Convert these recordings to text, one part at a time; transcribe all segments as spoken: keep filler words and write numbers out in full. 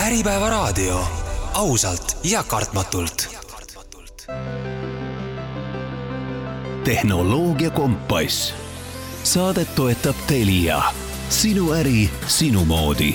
Äripäevaraadio. Ausalt ja kartmatult. Tehnoloogia kompass. Saadet toetab Telia. Sinu äri, sinu moodi.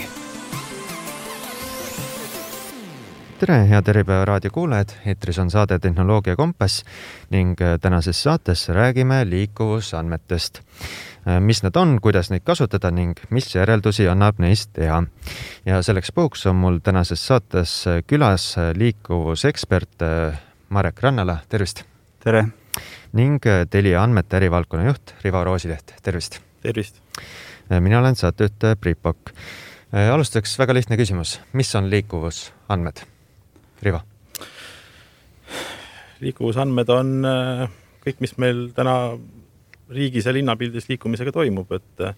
Tere, head Äripäevaraadio kuulajad. Eetris on saade Tehnoloogia kompass ning tänases saates räägime liikuvusandmetest. Mis need on, kuidas neid kasutada ning mis järeldusi annab neist teha. Ja selleks puhuks on mul tänases saates külas liikuvusekspert Marek Rannala. Tervist! Tere! Ning Telia andmete ärivaldkonna juht Rivo Roosileht. Tervist! Tervist! Mina olen saatejuht Priit Pokk. Alustaks väga lihtne küsimus. Mis on liikuvusandmed? Rivo? Liikuvusandmed on kõik, mis meil täna riigis ja linnapildis liikumisega toimub,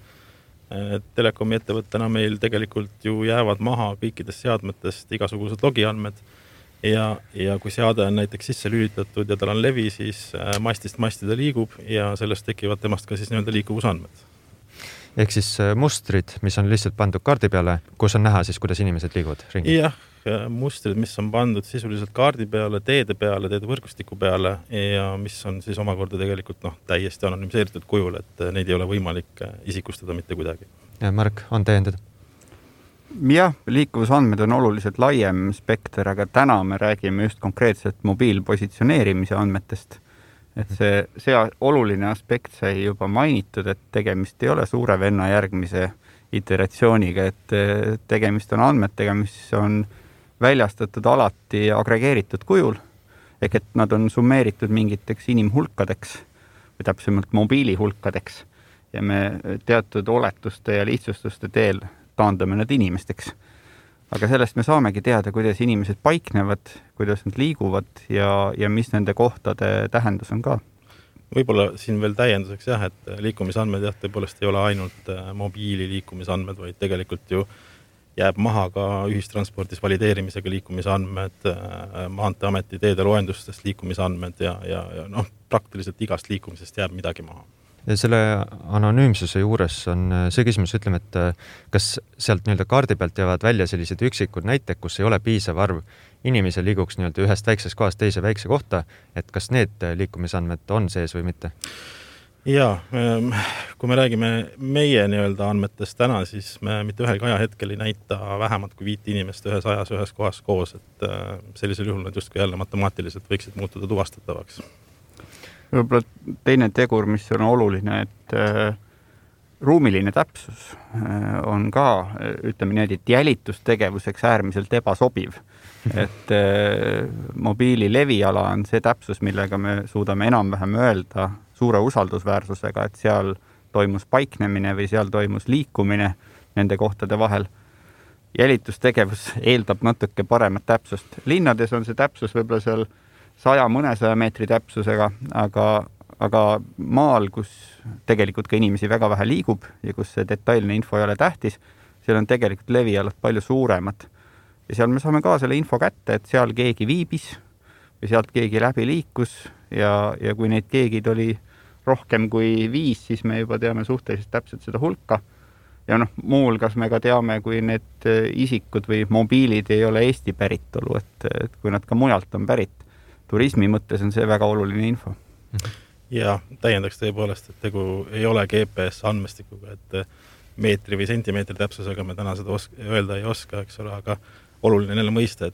et telekomi ettevõttena meil tegelikult ju jäävad maha kõikidest seadmetest igasugused logiandmed ja, ja kui seade on näiteks sisse lülitatud ja tal on levi, siis mastist masti ta liigub ja sellest tekivad temast ka siis nii-öelda liikuvusandmed. Ehk siis mustrid, mis on lihtsalt pandud kaardi peale, kus on näha siis, kuidas inimesed liiguvad ringi? Jah, mustrid, mis on pandud sisuliselt kaardi peale, teede peale, teede võrgustiku peale ja mis on siis omakorda tegelikult noh, täiesti anonüümiseeritud kujul, et neid ei ole võimalik isikustada mitte kuidagi. Ja Marek, on täiendada? Jah, liikuvusandmed on oluliselt laiem spekter, aga täna me räägime just konkreetselt mobiilpositsioneerimise andmetest. Et see, see oluline aspekt sai juba mainitud, et tegemist ei ole suure venna järgmise iteratsiooniga, et tegemist on andmetega, mis on väljastatud alati agregeeritud kujul, ehk et nad on summeeritud mingiteks inimhulkadeks või täpsemalt mobiilihulkadeks ja me teatud oletuste ja lihtsustuste teel taandame nad inimesteks. Aga sellest me saamegi teada, kuidas inimesed paiknevad, kuidas nad liiguvad ja, ja mis nende kohtade tähendus on ka. Võib-olla siin veel täienduseks jah, et liikumisandmed jah, tõepoolest ei ole ainult mobiili liikumisandmed, vaid tegelikult ju jääb maha ka ühistranspordis valideerimisega liikumisandmed, Maanteeameti teede loendustest liikumisandmed ja, ja, ja noh, praktiliselt igast liikumisest jääb midagi maha. Ja selle anonüümsuse juures on see küsimus, ütleme, et kas sealt nii-öelda kaardi pealt jäävad välja sellised üksikud näited, kus ei ole piisav arv inimese liiguks nii-öelda ühest väiksest kohast teise väikse kohta, et kas need liikumisandmed on sees või mitte? Jaa, kui me räägime meie nii-öelda andmetest täna, siis me mitte ühelgi ajahetkel ei näita vähemalt kui viit inimest ühes ajas ühes kohas koos, et sellisel juhul nad justkui jälle matemaatiliselt võiksid muutuda tuvastatavaks. Võib-olla teine tegur, mis on oluline, et äh, ruumiline täpsus äh, on ka, ütleme nii, et jälitustegevuseks äärmiselt ebasobiv. Et äh, mobiili leviala on see täpsus, millega me suudame enam-vähem öelda suure usaldusväärsusega, et seal toimus paiknemine või seal toimus liikumine nende kohtade vahel. Jälitustegevus eeldab natuke paremat täpsust. Linnades on see täpsus võib-olla seal saja mõnesaja meetri täpsusega, aga, aga maal, kus tegelikult ka inimesi väga vähe liigub ja kus see detailne info ei ole tähtis, seal on tegelikult levialad palju suuremad. Ja seal me saame ka selle info kätte, et seal keegi viibis või sealt keegi läbi liikus ja, ja kui neid keegid oli rohkem kui viis, siis me juba teame suhteliselt täpselt seda hulka. Ja noh, muulgas me ka teame, kui need isikud või mobiilid ei ole Eesti päritolu, et, et kui nad ka mujalt on pärit. Turismi mõttes on see väga oluline info. Ja täiendaks tõepoolest, et tegu ei ole G P S andmestikuga, et meetri või sentimeetri täpsusega me täna seda oska, öelda ei oska, eks ole, aga oluline neile mõista,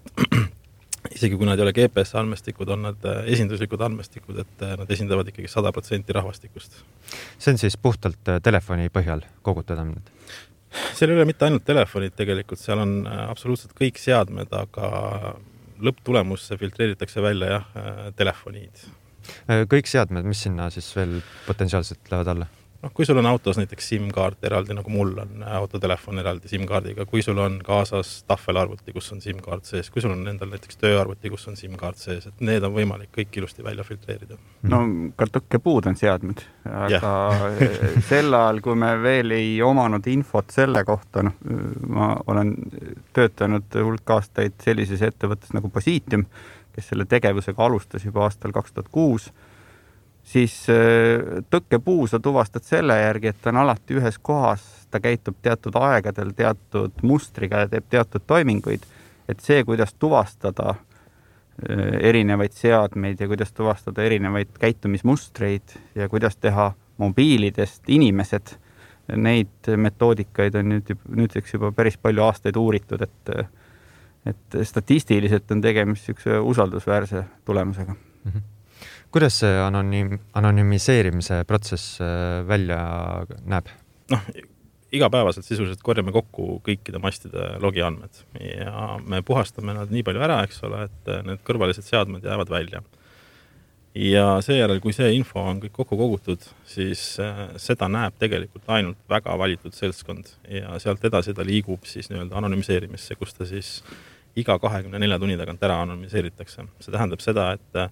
et isegi kui nad ei ole G P S andmestikud, on nad esinduslikud andmestikud, et nad esindavad ikkagi sada protsenti rahvastikust. See on siis puhtalt telefoni põhjal kogutud andmed? Seal ei ole mitte ainult telefonid tegelikult, seal on absoluutselt kõik seadmed, aga lõpptulemusse filtreeritakse välja jah, telefoniid. Kõik seadmed, mis sinna siis veel potentsiaalselt lähevad alla? No, kui sul on autos näiteks SIM-kaart eraldi, nagu mul on autotelefon eraldi SIM-kaardiga, kui sul on kaasas tahvelarvuti, kus on SIM-kaart sees, kui sul on endal näiteks tööarvuti, kus on SIM-kaart sees, et need on võimalik kõik ilusti välja filtreerida. No kartukkepuud on seadmed, aga yeah. Sel ajal, kui me veel ei omanud infot selle kohta, no, ma olen töötanud hulk aastaid sellises ettevõttes nagu Positium, kes selle tegevusega alustas juba aastal kaks tuhat kuus, siis tõkkepuu sa tuvastad selle järgi, et ta on alati ühes kohas, ta käitub teatud aegadel, teatud mustriga ja teeb teatud toiminguid et see, kuidas tuvastada erinevaid seadmeid ja kuidas tuvastada erinevaid käitumismustreid ja kuidas teha mobiilidest inimesed, neid metoodikaid on nüüd, nüüdseks juba päris palju aastaid uuritud, et, et statistiliselt on tegemist niisuguse usaldusväärse tulemusega. Mm-hmm. Kuidas see anonüüm, anonüümiseerimise protsess välja näeb? Noh, igapäevaselt sisuliselt korjame kokku kõikide mastide logiandmed ja me puhastame nad nii palju ära, eks ole, et need kõrvalised seadmed jäävad välja. Ja seejärel, kui see info on kõik kokku kogutud, siis seda näeb tegelikult ainult väga valitud seltskond ja sealt edasi ta liigub siis nii-öelda anonüümiseerimisse, kus ta siis iga kahekümne nelja tunni tagant ära anonüümiseeritakse. See tähendab seda,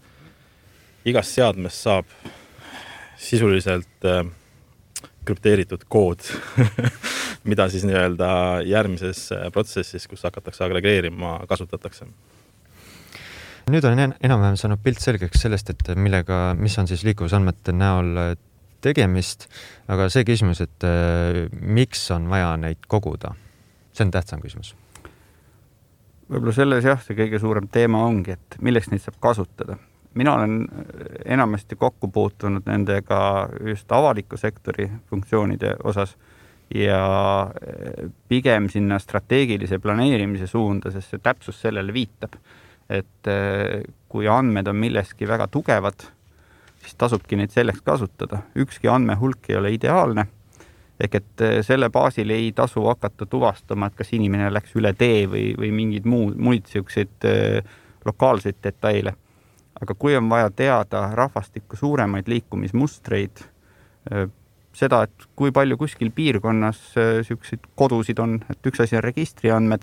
et igast seadmest saab sisuliselt krüpteeritud kood, mida siis nii-öelda järgmises protsessis, kus hakatakse agregeerima, kasutatakse. Nüüd on enam-vähem saanud pilt selgeks sellest, et millega, mis on siis liikuvusandmete näol tegemist, aga see küsimus, et miks on vaja neid koguda, see on tähtsam küsimus. Võib-olla selles jah, see kõige suurem teema ongi, et milleks neid saab kasutada. Mina olen enamasti kokku puutunud nendega just avaliku sektori funktsioonide osas ja pigem sinna strateegilise planeerimise suunda, sest see täpsus sellele viitab, et kui andmed on milleski väga tugevad, siis tasubki neid selleks kasutada. Ükski andmehulk ei ole ideaalne, ehk et selle baasil ei tasu hakata tuvastama, et kas inimene läks üle tee või, või mingid muud, muid siukseid lokaalseid detaile. Aga kui on vaja teada rahvastikku suuremaid liikumismustreid, seda, et kui palju kuskil piirkonnas siukseid kodusid on, et üks asi on registriandmed,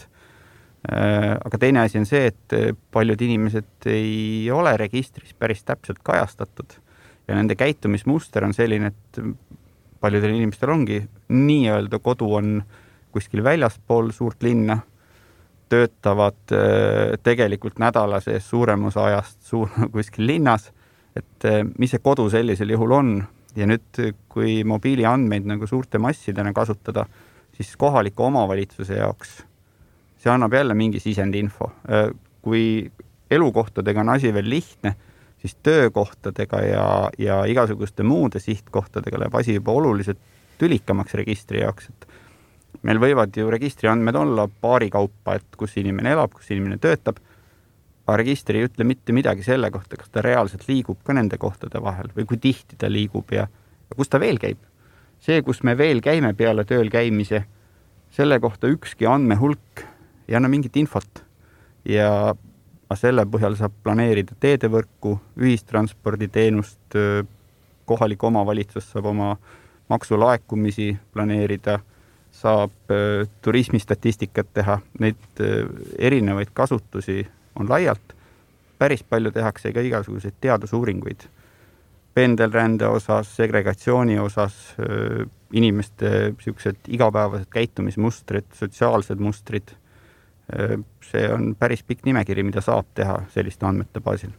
aga teine asi on see, et paljud inimesed ei ole registris päris täpselt kajastatud ja nende käitumismuster on selline, et paljudel inimestel ongi nii-öelda kodu on kuskil väljaspool suurt linna, töötavad tegelikult nädala sees suurem osa ajast suur, kuskil linnas, et mis see kodu sellisel juhul on. Ja nüüd, kui mobiili andmeid nagu suurte massidena kasutada, siis kohaliku omavalitsuse jaoks see annab jälle mingi sisendi info. Kui elukohtadega on asi veel lihtne, siis töökohtadega ja, ja igasuguste muude sihtkohtadega läheb asi juba oluliselt tülikamaks registri jaoks, et meil võivad ju registriandmed olla paari kaupa, et kus inimene elab, kus inimene töötab, aga registri ei ütle mitte midagi selle kohta, kas ta reaalselt liigub ka nende kohtade vahel või kui tihti ta liigub ja, ja kus ta veel käib. See, kus me veel käime peale tööl käimise, selle kohta ükski andmehulk ei anna mingit infot ja selle põhjal saab planeerida teedevõrku, ühistransporditeenust, kohalik omavalitsus saab oma maksulaekumisi planeerida, saab turismistatistikat teha, neid erinevaid kasutusi on laialt. Päris palju tehakse ka igasuguseid teadusuuringuid. Pendelrände osas, segregatsiooni osas, inimeste siuksed igapäevased käitumismustrid, sotsiaalsed mustrid. See on päris pikk nimekiri, mida saab teha selliste andmete baasil.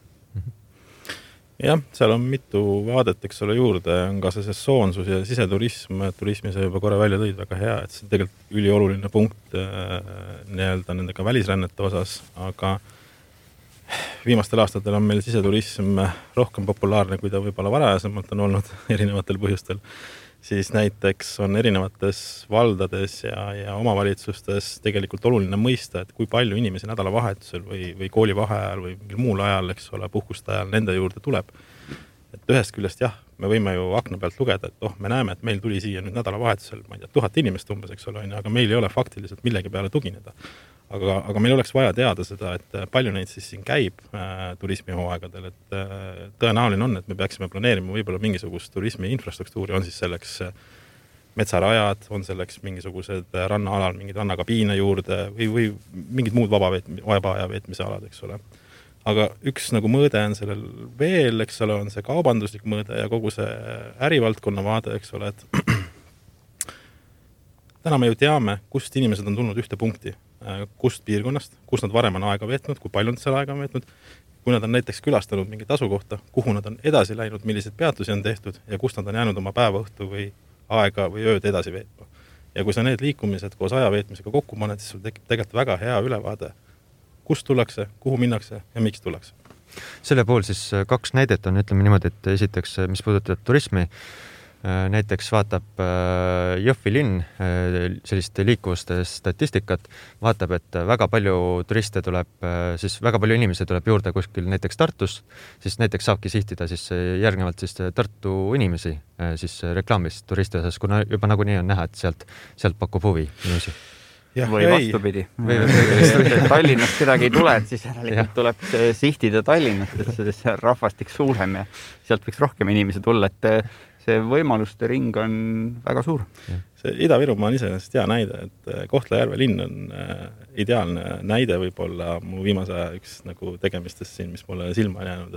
Jah, seal on mitu vaadet, eks ole juurde, on ka see sesoonsus ja siseturism, turismi sa juba korra välja tõid väga hea, et see on tegelikult ülioluline punkt nii-öelda nendega välisrännete osas, aga viimastel aastatel on meil siseturism rohkem populaarne, kui ta võib-olla varajasemalt on olnud erinevatel põhjustel, siis näiteks on erinevates valdades ja, ja omavalitsustes tegelikult oluline mõista, et kui palju inimesi nädalavahetusel või, või koolivaheajal või mingil muul ajal, eks ole, puhkuste ajal nende juurde tuleb. Et ühest küljest jah, me võime ju akna pealt lugeda, et oh, me näeme, et meil tuli siia nüüd nädalavahetusel, ma ei tea, tuhat inimest umbes, eks ole, aga meil ei ole faktiliselt millegi peale tugineda. Aga, aga meil oleks vaja teada seda, et palju neid siis siin käib äh, turismihooaegadel, et äh, tõenäoline on, et me peaksime planeerima võib-olla mingisugust turismi infrastruktuuri, on siis selleks metsarajad, on selleks mingisugused rannaalal, mingid rannakabiine juurde või, või mingid muud vaba, veet, vaba aja veetmise alad, eks ole. Aga üks nagu mõõde on sellel veel, eks ole, on see kaubanduslik mõõde ja kogu see ärivaldkonna vaade, eks ole, et täna me ju teame, kust inimesed on tulnud ühte punkti, kust piirkonnast, kus nad varem on aega veetnud, kui palju nad seal aega on veetnud, kui nad on näiteks külastanud mingit asukohta, kuhu nad on edasi läinud, millised peatusi on tehtud ja kust nad on jäänud oma päevaõhtu või aega või ööd edasi veetma. Ja kui sa need liikumised koos aja veetmisega kokku paned, siis sul tekib tegelikult väga hea ülevaade, kus tullakse, kuhu minnakse ja miks tullakse. Selle pool siis kaks näidet on, ütleme niimoodi, et esiteks, mis puudutab turismi, näiteks vaatab Jõhvi linn sellist liikuvuste statistikat, vaatab, et väga palju turiste tuleb, siis väga palju inimesi tuleb juurde kuskil näiteks Tartus, siis näiteks saabki sihtida siis järgnevalt siis Tartu inimesi siis reklaamis turisti osas, kuna juba nagunii on näha, et sealt, sealt pakub huvi inimesi. Ja, või vastupidi. Või, või Tallinnast kedagi ei tule, et siis järelikult tuleb sihtida Tallinnast, et see rahvastik suurem ja sealt võiks rohkem inimesi tulla, et see võimaluste ring on väga suur. See Ida-Virumaa on iseenesest hea näide, et Kohtla-Järve linn on ideaalne näide võib-olla mu viimase aja üks nagu tegemistest siin, mis mulle silma on jäänud,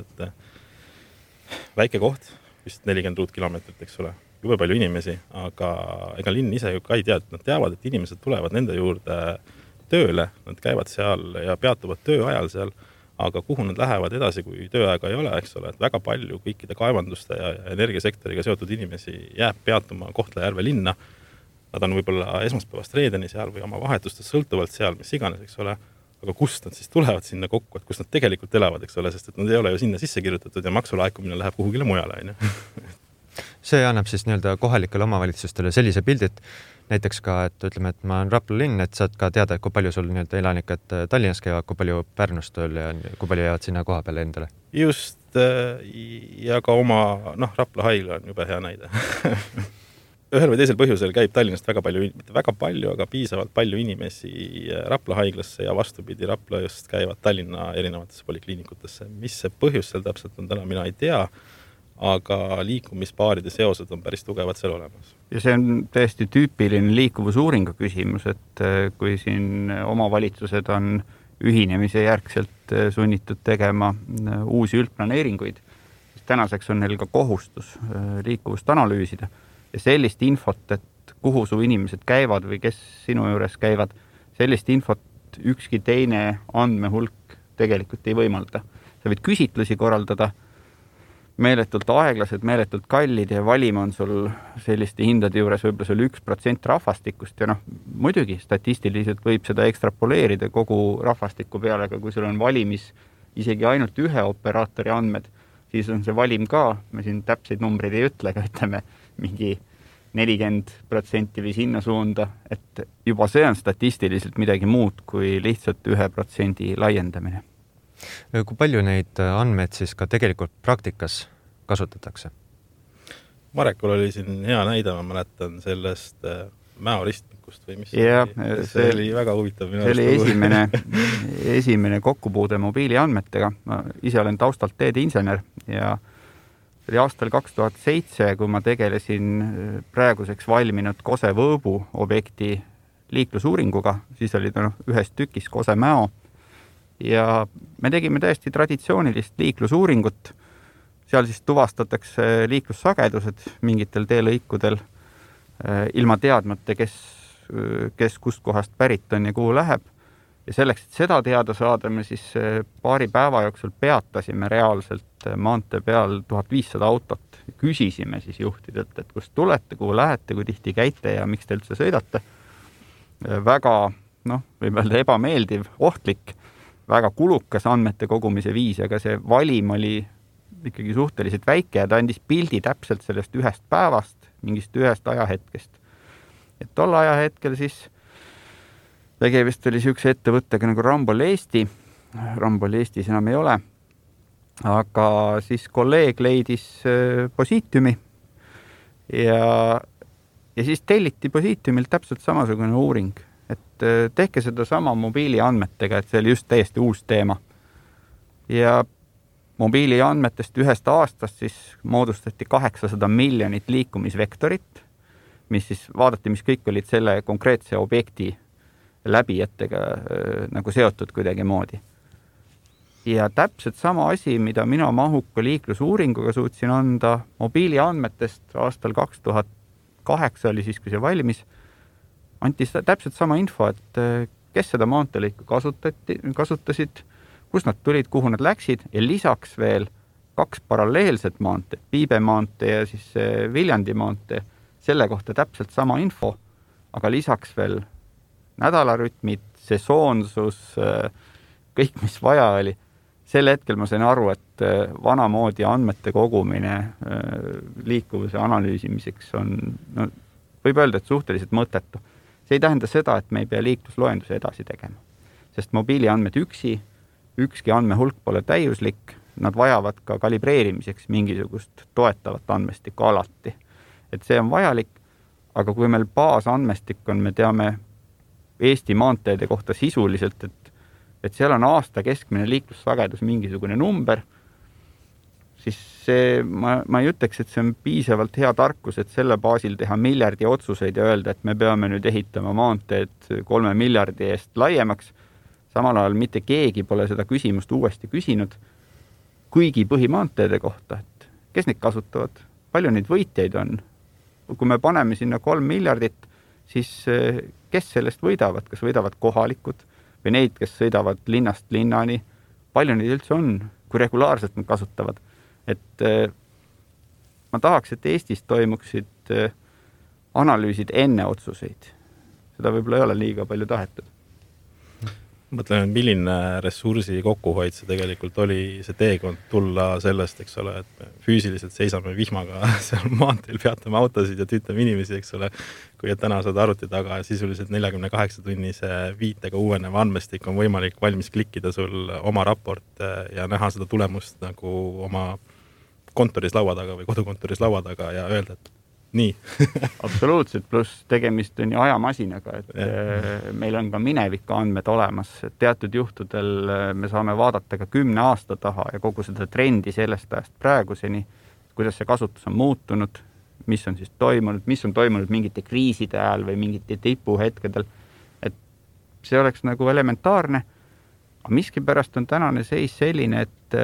et väike koht, vist nelikümmend ruutkilomeetrit, eks ole, jube palju inimesi, aga ega linn ise ju ka ei tea, et nad teavad, et inimesed tulevad nende juurde tööle, nad käivad seal ja peatuvad tööajal seal, aga kuhu nad lähevad edasi, kui tööaega ei ole, eks ole, et väga palju kõikide kaevanduste ja energiasektoriga seotud inimesi jääb peatuma Kohtla-Järve linna. Nad on võib-olla esmaspäevast reedeni seal või oma vahetustest sõltuvalt seal, mis iganes, eks ole, aga kust nad siis tulevad sinna kokku, et kus nad tegelikult elavad, eks ole, sest et nad ei ole ju sinna sisse kirjutatud ja maksulaekumine läheb kuhugile mujale, on ju. See annab siis nii-öelda kohalikele omavalitsustele sellise pildit, näiteks ka, et ütleme, et ma olen Rapla linn, et saad ka teada, kui palju sul nii-öelda elanikud Tallinnas käivad, kui palju Pärnus tööl ja kui palju jäävad sinna koha peale endale. Just, ja ka oma, noh, Rapla haigla on jube hea näide. Ühel või teisel põhjusel käib Tallinnast väga palju, mitte väga palju, aga piisavalt palju inimesi Rapla haiglasse ja vastupidi Rapla just käivad Tallinna erinevatesse polikliinikutesse. Mis see põhjus seal täpselt on täna, mina ei tea, aga liikumispaaride seosed on päris tugevad seal olemas. Ja see on täiesti tüüpiline liikuvusuuringa küsimus, et kui siin omavalitsused on ühinemise järgselt sunnitud tegema uusi üldplaneeringuid, siis tänaseks on neil ka kohustus liikuvust analüüsida ja sellist infot, et kuhu su inimesed käivad või kes sinu juures käivad, sellist infot ükski teine andmehulk tegelikult ei võimalda. Sa võid küsitlusi korraldada, meeletult aeglased, meeletult kallid ja valima on sul selliste hindade juures võib-olla sul üks protsent rahvastikust ja noh, muidugi statistiliselt võib seda ekstrapoleerida kogu rahvastiku peale, aga kui sul on valimis isegi ainult ühe operaatori andmed, siis on see valim ka, me siin täpseid numbreid ei ütle, aga ütleme mingi nelikümmend protsenti või sinna suunda, et juba see on statistiliselt midagi muud kui lihtsalt ühe protsendi laiendamine. Kui palju neid andmeid siis ka tegelikult praktikas kasutatakse? Marekul oli siin hea näide, ma mäletan sellest mäoristmikust või mis ja, see, see oli väga huvitav. See oli esimene, esimene kokkupuude mobiiliandmetega. Ma ise olen taustalt teedeinsener ja see oli aastal kaks tuhat seitse, kui ma tegelesin praeguseks valminud Kose-Võõbu objekti liiklusuuringuga, siis oli ta no, ühest tükis Kose-Mäo. Ja me tegime täiesti traditsioonilist liiklusuuringut. Seal siis tuvastatakse liiklussagedused mingitel teelõikudel ilma teadmata, kes, kes kust kohast pärit on ja kuhu läheb. Ja selleks, et seda teada saada, me siis paari päeva jooksul peatasime reaalselt maantee peal tuhat viissada autot. Küsisime siis juhtidelt, et kust tulete, kuhu lähete, kui tihti käite ja miks te üldse sõidate. Väga, noh, võib öelda ebameeldiv, ohtlik, väga kulukas andmete kogumise viis, aga see valim oli ikkagi suhteliselt väike ja ta andis pildi täpselt sellest ühest päevast, mingist ühest ajahetkest. Et tol ajahetkel siis tegemist oli siukse ettevõttega nagu Rambol Eesti. Rambol Eestis enam ei ole, aga siis kolleeg leidis Positiumi ja, ja siis telliti Positiumilt täpselt samasugune uuring. Et tehke seda sama mobiiliandmetega, et see oli just täiesti uus teema. Ja mobiiliandmetest ühest aastast siis moodustati kaheksasada miljonit liikumisvektorit, mis siis vaadati, mis kõik olid selle konkreetse objekti läbijatega nagu seotud kuidagi moodi. Ja täpselt sama asi, mida mina mahuka liiklusuuringuga suutsin anda mobiiliandmetest aastal kaks tuhat kaheksa oli siis, kui see valmis, anti täpselt sama info, et kes seda maanteelõiku kasutati, kasutasid, kus nad tulid, kuhu nad läksid ja lisaks veel kaks paralleelset maanteed, Piibe maantee ja siis Viljandi maantee, selle kohta täpselt sama info, aga lisaks veel nädalarütmid, sesoonsus, kõik, mis vaja oli. Sel hetkel ma sain aru, et vanamoodi andmete kogumine liikuvuse analüüsimiseks on, no, võib öelda, et suhteliselt mõttetu. See ei tähenda seda, et me ei pea liiklusloenduse edasi tegema, sest mobiiliandmed üksi, ükski andmehulk pole täiuslik, nad vajavad ka kalibreerimiseks mingisugust toetavat andmestikku alati. Et see on vajalik, aga kui meil baasandmestik on, me teame Eesti maanteede kohta sisuliselt, et et seal on aasta keskmine liiklussagedus mingisugune number, siis see, ma, ma ei ütleks, et see on piisavalt hea tarkus, et selle baasil teha miljardi otsuseid ja öelda, et me peame nüüd ehitama maanteed kolme miljardi eest laiemaks. Samal ajal mitte keegi pole seda küsimust uuesti küsinud, kuigi põhimaanteede kohta, et kes neid kasutavad, palju neid võitjaid on. Kui me paneme sinna kolm miljardit, siis kes sellest võidavad, kas võidavad kohalikud, või neid, kes sõidavad linnast linnani, palju neid üldse on, kui regulaarselt nad kasutavad. Et ma tahaks, et Eestis toimuksid analüüsid enne otsuseid. Seda võib-olla ei ole liiga palju tahetud. Mõtlen, milline ressursi kokkuhoid see tegelikult oli, see teekond tulla sellest, eks ole, et füüsiliselt seisame vihmaga seal maanteel, peatame autosid ja tüütame inimesi, eks ole, kui et täna saad arvuti taga ja sisuliselt neljakümne kaheksa tunnise viitega uuenev andmestik on võimalik valmis klikkida sul oma raport ja näha seda tulemust nagu oma kontoris laua taga või kodukontoris laua taga ja öelda, et nii. Absoluutselt, pluss tegemist on ju ajamasinaga, et ja. Meil on ka mineviku andmed olemas. Teatud juhtudel me saame vaadata ka kümne aasta taha ja kogu seda trendi sellest ajast praeguseni, kuidas see kasutus on muutunud, mis on siis toimunud, mis on toimunud mingite kriiside ajal või mingite tipuhetkedel. Et see oleks nagu elementaarne, aga miski pärast on tänane seis selline, et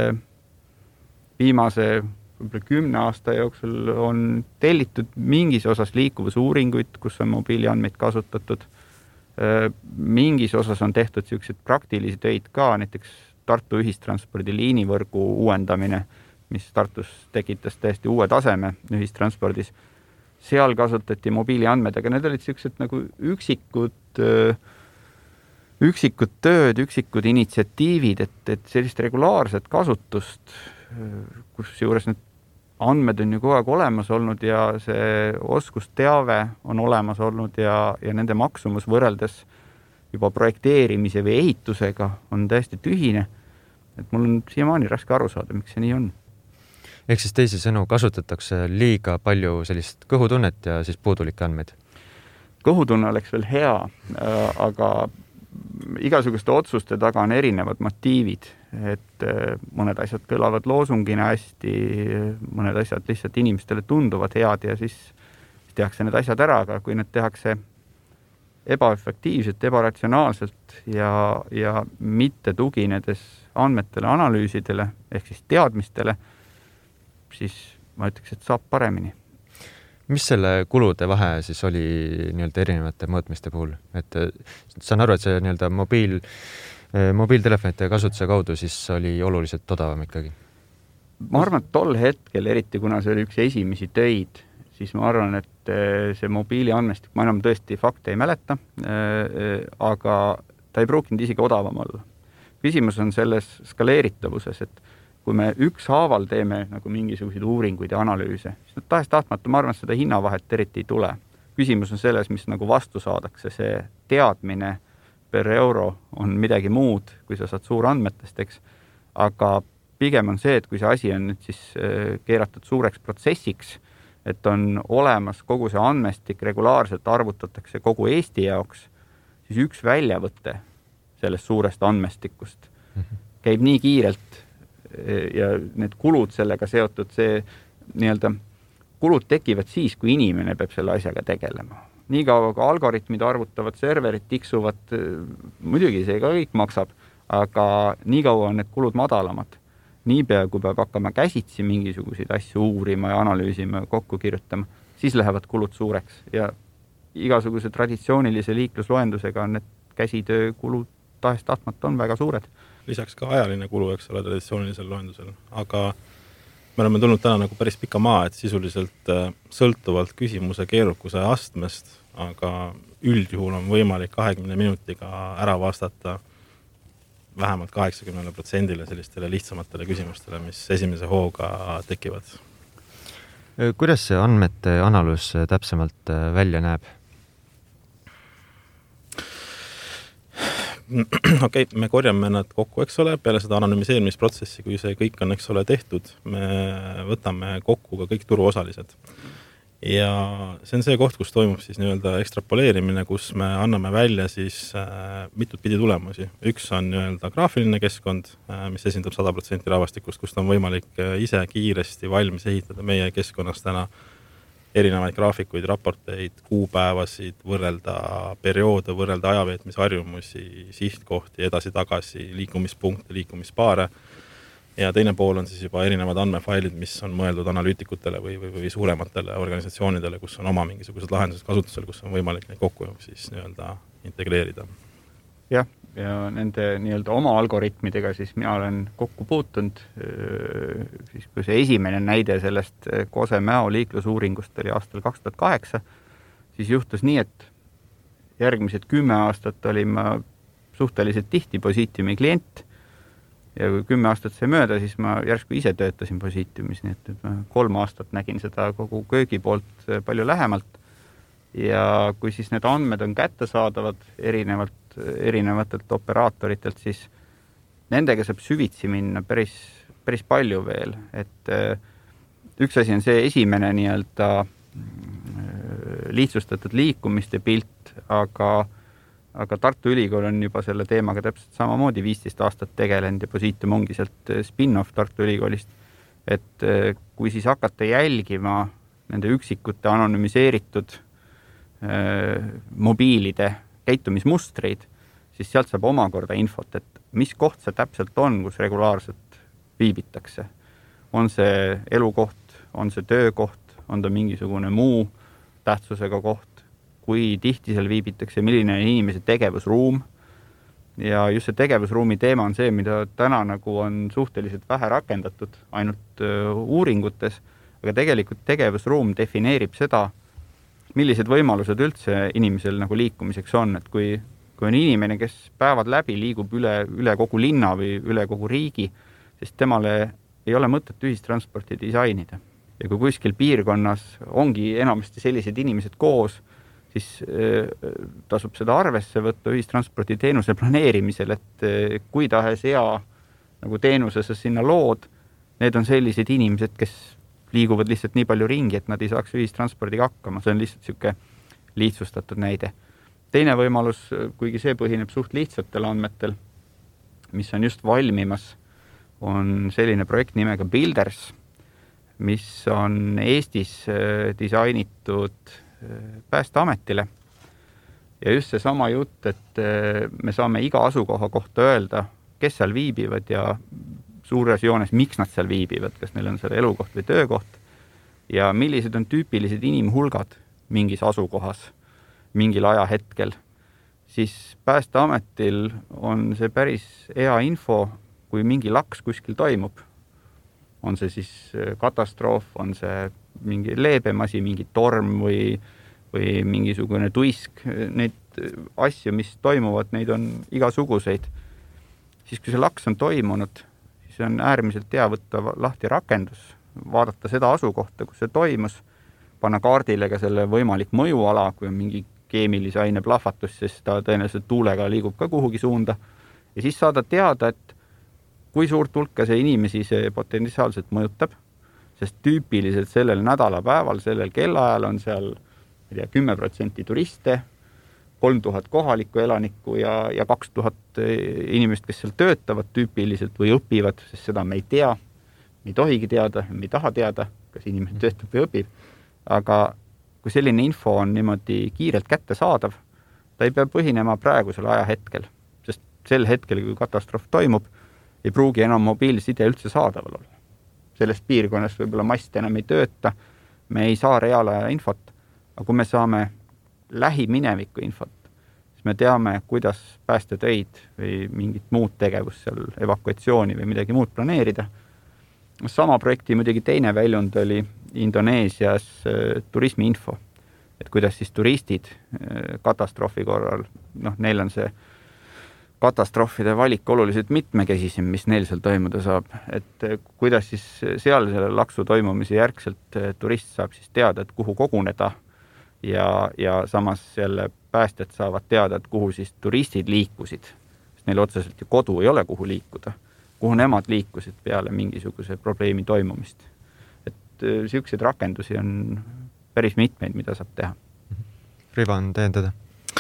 viimase kümne aasta jooksul on tellitud mingis osas liikuvusuuringuid, kus on mobiiliandmeid kasutatud. Mingis osas on tehtud sellised praktilisi töid ka, näiteks Tartu ühistranspordi liinivõrgu uuendamine, mis Tartus tekitas täiesti uue taseme ühistranspordis. Seal kasutati mobiiliandmed, aga need olid sellised nagu üksikud, üksikud tööd, üksikud initsiatiivid, et, et sellist regulaarset kasutust, kus juures need andmed on ju kogu aeg olemas olnud ja see oskusteave on olemas olnud ja, ja nende maksumus võrreldes juba projekteerimise või ehitusega on täiesti tühine. Et mul on siiamaani raske aru saada, miks see nii on. Ehk siis teisi sõnu kasutatakse liiga palju sellist kõhutunnet ja siis puudulikke andmeid? Kõhutunne oleks veel hea, aga igasuguste otsuste taga on erinevad motiivid, et mõned asjad kõlavad loosungina hästi, mõned asjad lihtsalt inimestele tunduvad head ja siis tehakse need asjad ära, aga kui need tehakse ebaefektiivselt, ebaratsionaalselt ja, ja mitte tuginedes andmetele, analüüsidele ehk siis teadmistele, siis ma ütleks, et saab paremini. Mis selle kulude vahe siis oli nii-öelda erinevate mõõtmiste puhul? Et saan aru, et see nii-öelda mobiil, mobiiltelefonite kasutuse kaudu siis oli oluliselt odavam ikkagi? Ma arvan, et tol hetkel, eriti kuna see oli üks esimesi töid, siis ma arvan, et see mobiili andmestik, ma enam tõesti fakte ei mäleta, aga ta ei pruukinud isegi odavam olla. Küsimus on selles skaleeritavuses, et kui me üks haaval teeme nagu mingisuguseid uuringuid ja analüüse, siis tahes tahtmata, ma arvan, et seda hinnavahet eriti ei tule. Küsimus on selles, mis nagu vastu saadakse. See teadmine per euro on midagi muud, kui sa saad suurandmetest, eks. Aga pigem on see, et kui see asi on nüüd siis keeratud suureks protsessiks, et on olemas kogu see andmestik, regulaarselt arvutatakse kogu Eesti jaoks, siis üks väljavõte sellest suurest andmestikust käib nii kiirelt ja need kulud sellega seotud, see nii-öelda kulud tekivad siis, kui inimene peab selle asjaga tegelema. Nii kaua, kui algoritmid arvutavad, serverid tiksuvad, muidugi see ka kõik maksab, aga nii kaua on need kulud madalamad. Niipea, kui peab hakkama käsitsi mingisuguseid asju uurima ja analüüsima, kokku kirjutama, siis lähevad kulud suureks ja igasuguse traditsioonilise liiklusloendusega on need käsitöö kulud tahes tahtmata on väga suured. Lisaks ka ajaline kulu, eks ole, traditsioonilisel loendusel, aga me oleme tulnud täna nagu päris pika maa, et sisuliselt sõltuvalt küsimuse keerukuse astmest, aga üldjuhul on võimalik kahekümne minutiga ära vastata vähemalt kaheksakümnele protsendile sellistele lihtsamatele küsimustele, mis esimese hooga tekivad. Kuidas see andmete analüüs täpsemalt välja näeb? Okei, okay, me korjame nad kokku, eks ole, peale seda anonüümiseerimisprotsessi, kui see kõik on, eks ole, tehtud, me võtame kokku ka kõik turuosalised. Ja see on see koht, kus toimub siis nii-öelda ekstrapoleerimine, kus me anname välja siis äh, mitut pidi tulemusi. Üks on nii-öelda graafiline keskkond, äh, mis esindab sada protsenti rahvastikust, kust on võimalik äh, ise kiiresti valmis ehitada meie keskkonnas täna erinevaid graafikuid, raporteid, kuupäevasid, võrrelda perioode, võrrelda ajaveetmisharjumusi, sihtkohti, edasi-tagasi, liikumispunkte, liikumispaare. Ja teine pool on siis juba erinevad andmefailid, mis on mõeldud analüütikutele või, või, või suurematele organisatsioonidele, kus on oma mingisugused lahendused kasutusel, kus on võimalik neid kokku siis nii-öelda integreerida. Jah, ja nende nii-öelda oma algoritmidega siis mina olen kokku puutunud, siis kui see esimene näide sellest Kose-Mäo liiklusuuringust oli aastal kaks tuhat kaheksa, siis juhtus nii, et järgmised kümme aastat olin ma suhteliselt tihti Positiumi klient. Ja kui kümme aastat see mööda, siis ma järsku ise töötasin Positiumis, nii et ma kolm aastat nägin seda kogu köögi poolt palju lähemalt. Ja kui siis need andmed on kättesaadavad erinevalt, erinevatelt operaatoritelt, siis nendega saab süvitsi minna päris, päris palju veel. Et üks asi on see esimene nii-öelda lihtsustatud liikumiste pilt, aga aga Tartu Ülikool on juba selle teemaga täpselt samamoodi viisteist aastat tegelenud ja Positium ongi sealt spin-off Tartu Ülikoolist. Et kui siis hakata jälgima nende üksikute anonüümiseeritud äh, mobiilide käitumismustreid, siis sealt saab omakorda infot, et mis koht see täpselt on, kus regulaarselt viibitakse. On see elukoht, on see töökoht, on ta mingisugune muu tähtsusega koht, kui tihti seal viibitakse, milline on inimese tegevusruum. Ja just see tegevusruumi teema on see, mida täna nagu on suhteliselt vähe rakendatud ainult uuringutes, aga tegelikult tegevusruum defineerib seda, millised võimalused üldse inimesel nagu liikumiseks on. Et kui, kui on inimene, kes päevad läbi liigub üle, üle kogu linna või üle kogu riigi, siis temale ei ole mõtet ühistransporti disainida. Ja kui kuskil piirkonnas ongi enamasti sellised inimesed koos, siis tasub seda arvesse võtta ühistranspordi teenuse planeerimisel, et kui tahes hea nagu teenuse sa sinna lood, need on sellised inimesed, kes liiguvad lihtsalt nii palju ringi, et nad ei saaks ühistranspordiga hakkama. See on lihtsalt siuke lihtsustatud näide. Teine võimalus, kuigi see põhineb suht lihtsatel andmetel, mis on just valmimas, on selline projekt nimega Builders, mis on Eestis disainitud Päästeametile. Ja just see sama jutt, et me saame iga asukoha kohta öelda, kes seal viibivad ja suures joones, miks nad seal viibivad, kas neil on seal elukoht või töökoht ja millised on tüüpilised inimhulgad mingis asukohas mingil ajahetkel. Siis Päästeametil on see päris hea info, kui mingi laks kuskil toimub. On see siis katastroof, on see mingi leebem asi, mingi torm või, või mingisugune tuisk. Neid asju, mis toimuvad, neid on igasuguseid. Siis kui see laks on toimunud, siis on äärmiselt hea võtta lahti rakendus, vaadata seda asukohta, kus see toimus, panna kaardile ka selle võimalik mõjuala, kui on mingi keemilise aine plahvatus, sest ta tõenäoliselt tuulega liigub ka kuhugi suunda. Ja siis saada teada, et kui suurt hulka see inimesi see potentsiaalselt mõjutab, sest tüüpiliselt sellel nädalapäeval, sellel kellaajal on seal kümme protsenti turiste, kolm tuhat kohalikku elanikku ja, ja kaks tuhat inimest, kes seal töötavad tüüpiliselt või õpivad, sest seda me ei tea, me ei tohigi teada, me ei taha teada, kas inimene töötab või õpib. Aga kui selline info on niimoodi kiirelt kätte saadav, ta ei pea põhinema praegusel ajahetkel, sest sel hetkel, kui katastroof toimub, ei pruugi enam mobiilside üldse saadaval olla. Sellest piirkonnast võib-olla mast enam ei tööta, me ei saa reaalaja infot, aga kui me saame lähimineviku infot, siis me teame, kuidas päästetöid või mingit muud tegevust seal, evakuatsiooni või midagi muud planeerida. Sama projekti muidugi teine väljund oli Indoneesias turismiinfo, et kuidas siis turistid katastroofi korral, noh, neil on see katastroofide valik oluliselt mitmekesisem, mis neil seal toimuda saab, et kuidas siis seal selle laksu toimumise järgselt turist saab siis teada, et kuhu koguneda ja, ja samas jälle päästjad saavad teada, et kuhu siis turistid liikusid, sest neil otseselt ju kodu ei ole, kuhu liikuda, kuhu nemad liikusid peale mingisuguse probleemi toimumist. Et selliseid rakendusi on päris mitmeid, mida saab teha. Rivo on täiendada?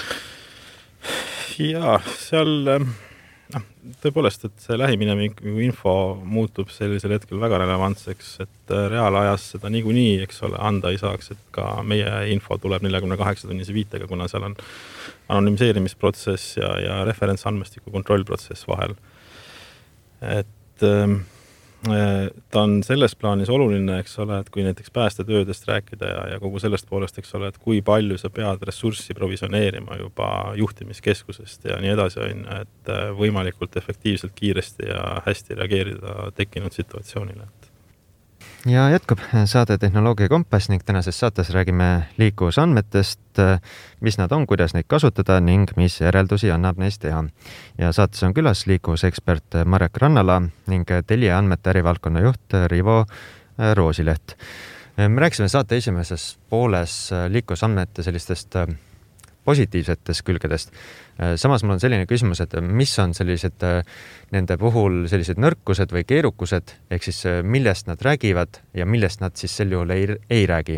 Jaa, seal no, tõepoolest, et see lähimineviku info muutub sellisel hetkel väga relevantseks, et reaalajas seda niikuinii, eks ole, anda ei saaks, et ka meie info tuleb neljakümne kaheksa tunnise viitega, kuna seal on anonimiseerimisprotsess ja, ja referentsandmestiku kontrollprotsess vahel. Et ta on selles plaanis oluline, eks ole, et kui näiteks päästetöödest rääkida ja, ja kogu sellest poolest, eks ole, et kui palju sa pead ressurssi provisioneerima juba juhtimiskeskusest ja nii edasi on, et võimalikult efektiivselt, kiiresti ja hästi reageerida tekkinud situatsioonile. Ja jätkub saade Tehnoloogia Kompass ning tänases saates räägime liikuvusandmetest, mis nad on, kuidas neid kasutada ning mis järeldusi annab neist teha. Ja saates on külas liikuvusekspert Marek Rannala ning Telia andmete ärivaldkonna juht Rivo Roosileht. Me rääkisime saate esimeses pooles liikuvusandmete sellistest positiivsetest külgedest. Samas mul on selline küsimus, et mis on sellised nende puhul sellised nõrkused või keerukused, ehk siis millest nad räägivad ja millest nad siis sel juhul ei, ei räägi?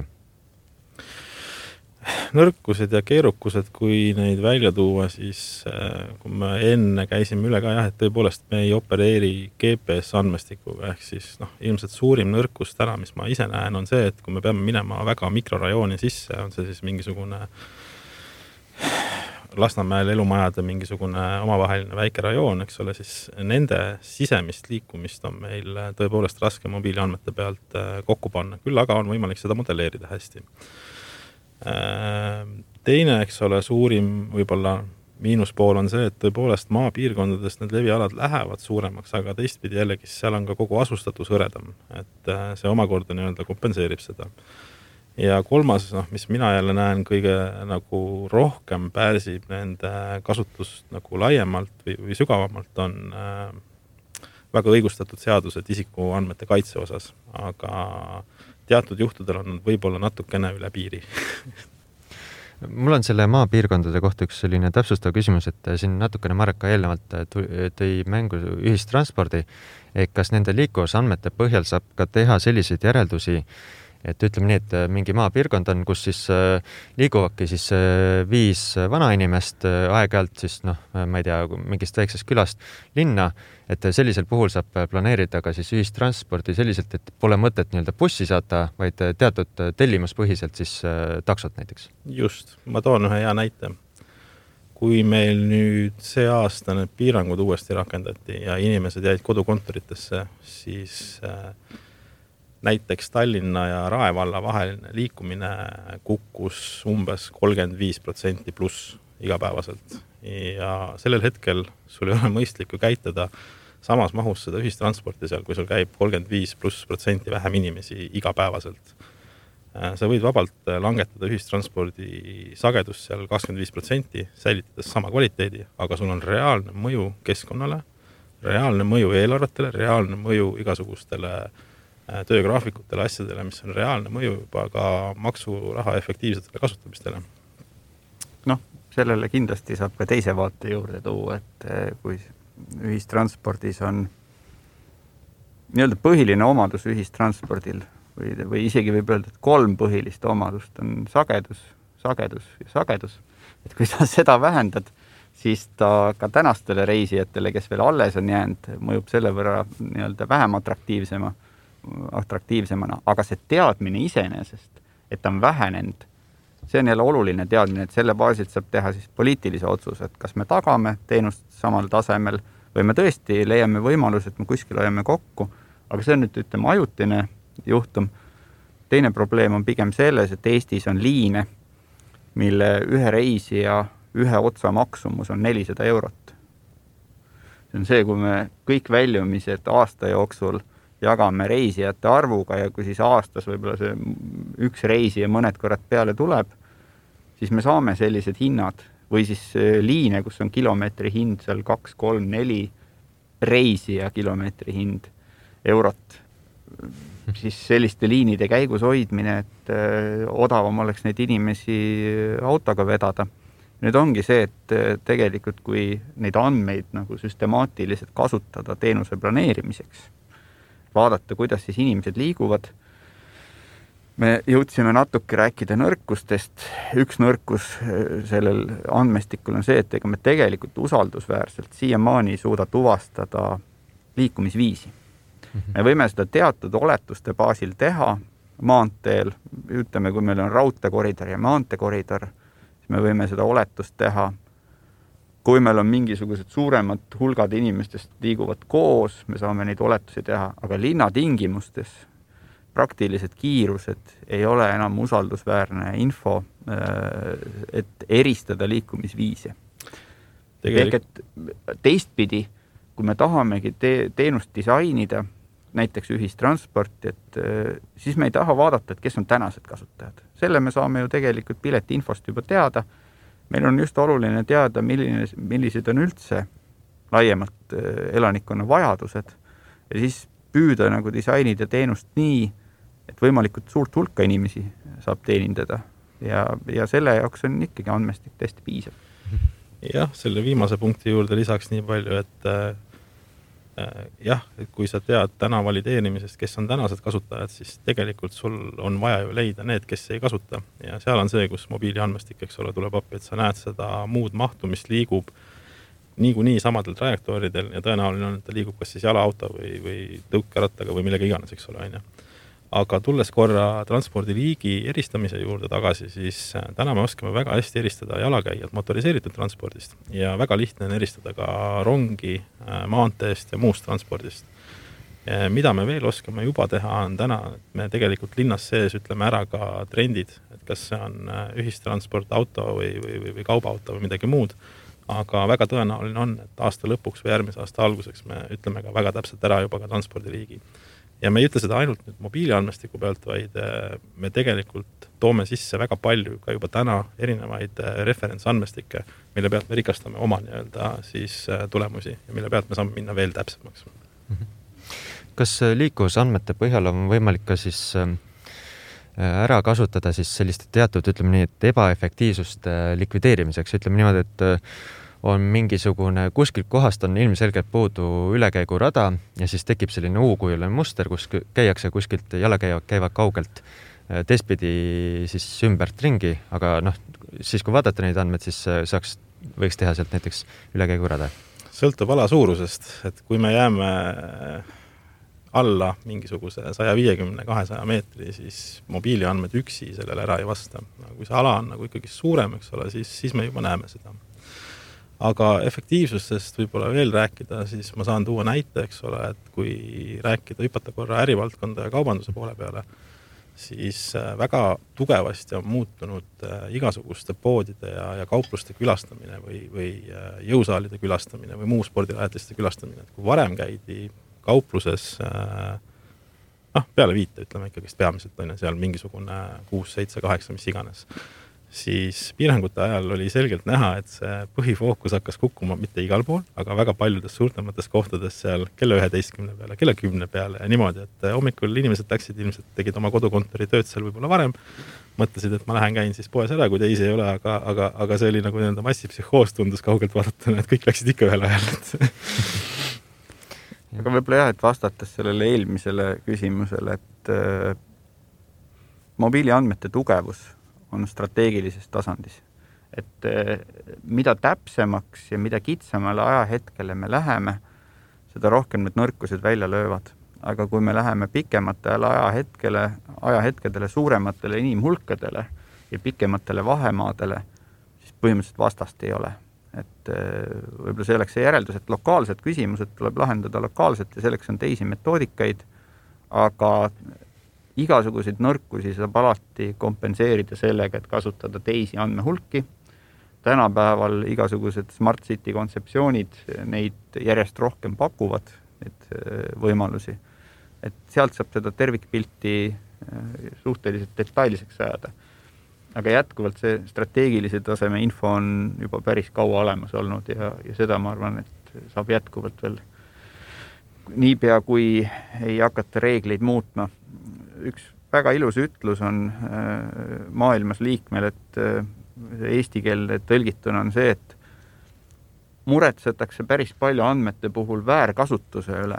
Nõrkused ja keerukused, kui neid välja tuua, siis kui me enne käisime üle ka jah, et tõepoolest me ei opereeri G P S andmestikuga, ehk siis noh, ilmselt suurim nõrkus täna, mis ma ise näen, on see, et kui me peame minema väga mikrorajooni sisse, on see siis mingisugune Lasnamäel elumajade mingisugune omavaheline väike rajoon, eks ole, siis nende sisemist liikumist on meil tõepoolest raske mobiiliandmete pealt kokku panna. Küll aga on võimalik seda modelleerida hästi. Teine, eks ole, suurim võib-olla miinuspool on see, et tõepoolest maapiirkondadest need levialad lähevad suuremaks, aga teistpidi jällegi seal on ka kogu asustatus hõredam, et see omakorda nii-öelda kompenseerib seda. Ja kolmas, noh, mis mina jälle näen kõige nagu rohkem pääsib nende kasutust nagu laiemalt või, või sügavamalt on äh, väga õigustatud seadused isiku andmete kaitse osas, aga teatud juhtudel on võib-olla natukene üle piiri. Mul on selle maapiirkondade kohta üks selline täpsustav küsimus, et siin natukene Marek ka eelnevalt tõi mängu ühistranspordi, et kas nende liikuvusandmete põhjal saab ka teha selliseid järeldusi, et ütleme nii, et mingi maapiirkond on, kus siis liiguvadki siis viis vanainimest aeg-ajalt siis, noh, ma ei tea, mingist väiksest külast linna, et sellisel puhul saab planeerida ka siis ühistranspordi selliselt, et pole mõtet nii-öelda bussi saata, vaid teatud tellimuspõhiselt siis taksot näiteks. Just, ma toon ühe hea näite. Kui meil nüüd see aasta need piirangud uuesti rakendati ja inimesed jäid kodukontoritesse, siis näiteks Tallinna ja Rae valla vaheline liikumine kukkus umbes kolmkümmend viis protsenti pluss igapäevaselt. Ja sellel hetkel sul ei ole mõistlik ju käitada samas mahus seda ühistransporti seal, kui sul käib kolmkümmend viis pluss protsenti vähem inimesi igapäevaselt. Sa võid vabalt langetada ühistranspordi sagedust seal kakskümmend viis protsenti, säilitades sama kvaliteedi, aga sul on reaalne mõju keskkonnale, reaalne mõju eelarvetele, reaalne mõju igasugustele töögraafikutele, asjadele, mis on reaalne mõju juba ka maksuraha efektiivsetele kasutamistele. Noh, sellele kindlasti saab ka teise vaate juurde tuua, et kui ühistranspordis on nii-öelda põhiline omadus ühistranspordil või, või isegi võib öelda, et kolm põhilist omadust on sagedus, sagedus ja sagedus. Et kui sa seda vähendad, siis ta ka tänastele reisijatele, kes veel alles on jäänud, mõjub selle võrra nii-öelda vähem atraktiivsema atraktiivsemana, aga see teadmine iseenesest, et ta on vähenenud, see on jälle oluline teadmine, et selle baasilt saab teha siis poliitilise otsuse, et kas me tagame teenust samal tasemel või me tõesti leiame võimalus, et me kuskil hoiame kokku, aga see on nüüd, ütleme, ajutine juhtum. Teine probleem on pigem selles, et Eestis on liine, mille ühe reisija ühe otsa maksumus on nelisada eurot. See on see, kui me kõik väljumised aasta jooksul jagame reisijate arvuga ja kui siis aastas võib-olla see üks reisija mõned korrad peale tuleb, siis me saame sellised hinnad või siis liine, kus on kilomeetri hind seal kaks, kolm, neli reisija kilomeetri hind eurot, siis selliste liinide käigus hoidmine, et odavam oleks neid inimesi autoga vedada. Nüüd ongi see, et tegelikult kui neid andmeid nagu süstemaatiliselt kasutada teenuse planeerimiseks, vaadata, kuidas siis inimesed liiguvad. Me jõudsime natuke rääkida nõrkustest. Üks nõrkus sellel andmestikul on see, et ega me tegelikult usaldusväärselt siiamaani ei suuda tuvastada liikumisviisi. Me võime seda teatud oletuste baasil teha maanteel, ütleme, kui meil on raudteekoridor ja maanteekoridor, siis me võime seda oletust teha. Kui meil on mingisugused suuremad hulgad inimestest liiguvad koos, me saame neid oletusi teha, aga linna tingimustes praktilised kiirused ei ole enam usaldusväärne info, et eristada liikumisviise. Ehk et teistpidi, kui me tahamegi te- teenust disainida, näiteks ühistransporti, et siis me ei taha vaadata, et kes on tänased kasutajad. Selle me saame ju tegelikult pileti infost juba teada. Meil on just oluline teada, milline, millised on üldse laiemalt elanikkonna vajadused ja siis püüda nagu disainida teenust nii, et võimalikult suurt hulka inimesi saab teenindada ja, ja selle jaoks on ikkagi andmestik tõesti piisav. Jah, selle viimase punkti juurde lisaks nii palju, et äh, jah, et kui sa tead täna valideerimisest, kes on tänased kasutajad, siis tegelikult sul on vaja ju leida need, kes ei kasuta. Ja seal on see, kus mobiiliandmestik, eks ole, tuleb appi, et sa näed seda muud mahtu, mis liigub niikuinii samadel trajektooridel ja tõenäoline on, et ta liigub kas siis jalaauto või, või tõukerattaga või millega iganes, eks ole, on ju. Aga tulles korra transpordiliigi eristamise juurde tagasi, siis täna me oskame väga hästi eristada jalakäijad motoriseeritud transpordist ja väga lihtne on eristada ka rongi, maanteest ja muust transpordist. Mida me veel oskame juba teha on täna, et me tegelikult linnas sees ütleme ära ka trendid, et kas see on ühistransport, auto või, või, või kaubaauto või midagi muud, aga väga tõenäoline on, et aasta lõpuks või järgmise aasta alguseks me ütleme ka väga täpselt ära juba ka transpordiliigi. Ja me ei ütle seda ainult nüüd mobiiliandmestiku pealt, vaid me tegelikult toome sisse väga palju ka juba täna erinevaid referentsandmestikke, mille pealt me rikastame oma nii-öelda siis tulemusi ja mille pealt me saame minna veel täpsemaks. Kas liikuvusandmete põhjal on võimalik ka siis ära kasutada siis sellist teatud, ütleme nii, et ebaefektiivsust likvideerimiseks, ütleme niimoodi, et on mingisugune, kuskilt kohast on ilmselgelt puudu ülekäigurada ja siis tekib selline U-kujuline muster, kus käiakse kuskilt, jalakäivad käivad kaugelt teistpidi siis ümbert ringi, aga noh, siis kui vaadata neid andmed, siis saaks, võiks teha sealt näiteks ülekäigurada. Sõltub ala suurusest, et kui me jääme alla mingisuguse sada viiskümmend kahesaja meetri, siis mobiiliandmed üksi sellele ära ei vasta. Kui see ala on nagu ikkagi suurem, eks ole, siis, siis me juba näeme seda. Aga efektiivsusest võib-olla veel rääkida, siis ma saan tuua näite, eks ole, et kui rääkida hüpata korra ärivaldkonda ja kaubanduse poole peale, siis väga tugevasti on muutunud igasuguste poodide ja, ja kaupluste külastamine või, või jõusaalide külastamine või muu spordirajatiste külastamine. Et kui varem käidi kaupluses noh, peale viite, ütleme ikkagist peamiselt on seal mingisugune kuus, seitse, kaheksa, mis iganes, siis piirangute ajal oli selgelt näha, et see põhifookus hakkas kukkuma mitte igal pool, aga väga paljudes suurtemates kohtades seal kella üheteistkümne peale, kella kümne peale ja niimoodi, et hommikul inimesed läksid, ilmselt tegid oma kodukontori tööd seal võib-olla varem, mõtlesid, et ma lähen käin siis poes ära, kui teisi ei ole, aga, aga, aga see oli nagu nende massipsühhoos tundus kaugelt vaadatuna, et kõik läksid ikka ühel ajal. Aga võib-olla jah, et vastates sellele eelmisele küsimusele, et äh, mobiiliandmete tugevus on strateegilises tasandis. Et mida täpsemaks ja mida kitsamale ajahetkele me läheme, seda rohkem need nõrkused välja löövad. Aga kui me läheme pikematele ajahetkele, ajahetkedele, suurematele inimhulkadele ja pikematele vahemaadele, siis põhimõtteliselt vastast ei ole. Et võib-olla see oleks see järeldus, et lokaalsed küsimused tuleb lahendada lokaalselt ja selleks on teisi metoodikaid, aga igasuguseid nõrkusi saab alati kompenseerida sellega, et kasutada teisi andmehulki. Tänapäeval igasugused Smart City kontseptsioonid neid järjest rohkem pakuvad, neid võimalusi. Et sealt saab seda tervikpilti suhteliselt detailseks ajada. aga jätkuvalt see strateegilise taseme info on juba päris kaua olemas olnud ja, ja seda ma arvan, et saab jätkuvalt veel niipea, kui ei hakata reegleid muutma. Üks väga ilus ütlus on maailmas liikmel, et eesti keelde tõlgituna on see, et muretsetakse päris palju andmete puhul väärkasutuse üle,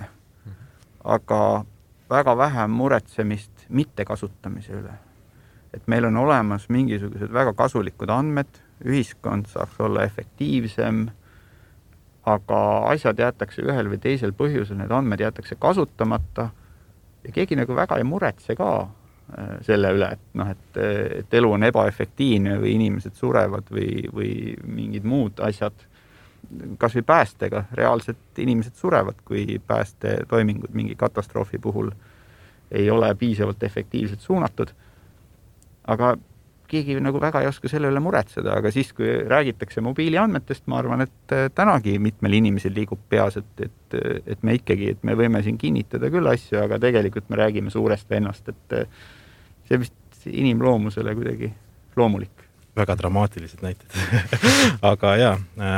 aga väga vähe muretsemist mittekasutamise üle. Et meil on olemas mingisugused väga kasulikud andmed, ühiskond saaks olla efektiivsem, aga asjad jäetakse ühel või teisel põhjusel, need andmed jäetakse kasutamata ja keegi nagu väga ei muretse ka selle üle, et, noh, et, et elu on ebaefektiivne või inimesed surevad või, või mingid muud asjad. Kas või päästega, reaalselt inimesed surevad, kui pääste toimingud mingi katastroofi puhul ei ole piisavalt efektiivselt suunatud. Aga keegi nagu väga ei oska selle üle muretseda, aga siis, kui räägitakse mobiiliandmetest, ma arvan, et tänagi mitmel inimesel liigub peas, et, et, et me ikkagi, et me võime siin kinnitada küll asju, aga tegelikult me räägime suurest vennast, et see vist inimloomusele kuidagi loomulik. Väga dramaatilised näited. Aga jaa,